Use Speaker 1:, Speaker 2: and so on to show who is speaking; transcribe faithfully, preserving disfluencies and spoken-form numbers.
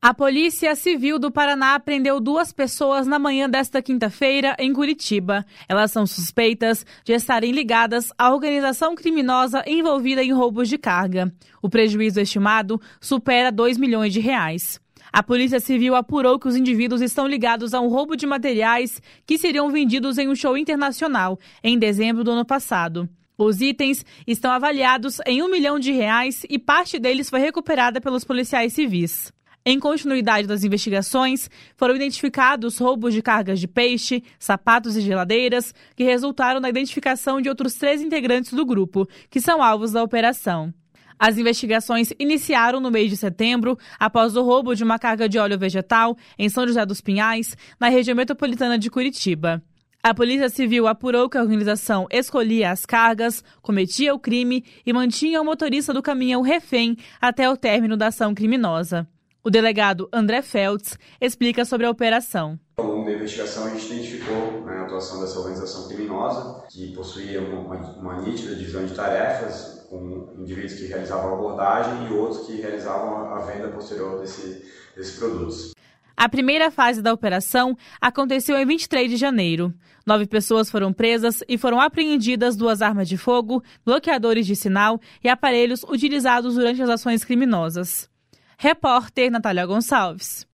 Speaker 1: A Polícia Civil do Paraná prendeu duas pessoas na manhã desta quinta-feira em Curitiba. Elas são suspeitas de estarem ligadas à organização criminosa envolvida em roubos de carga. O prejuízo estimado supera dois milhões de reais. A Polícia Civil apurou que os indivíduos estão ligados a um roubo de materiais que seriam vendidos em um show internacional em dezembro do ano passado. Os itens estão avaliados em um milhão de reais e parte deles foi recuperada pelos policiais civis. Em continuidade das investigações, foram identificados roubos de cargas de peixe, sapatos e geladeiras, que resultaram na identificação de outros três integrantes do grupo, que são alvos da operação. As investigações iniciaram no mês de setembro, após o roubo de uma carga de óleo vegetal em São José dos Pinhais, na região metropolitana de Curitiba. A Polícia Civil apurou que a organização escolhia as cargas, cometia o crime e mantinha o motorista do caminhão refém até o término da ação criminosa. O delegado André Feltz explica sobre a operação.
Speaker 2: Ao longo da investigação, a gente identificou, né, a atuação dessa organização criminosa, que possuía uma, uma nítida divisão de tarefas, com indivíduos que realizavam a abordagem e outros que realizavam a venda posterior desse, desses produtos.
Speaker 1: A primeira fase da operação aconteceu em vinte e três de janeiro. Nove pessoas foram presas e foram apreendidas duas armas de fogo, bloqueadores de sinal e aparelhos utilizados durante as ações criminosas. Repórter Natália Gonçalves.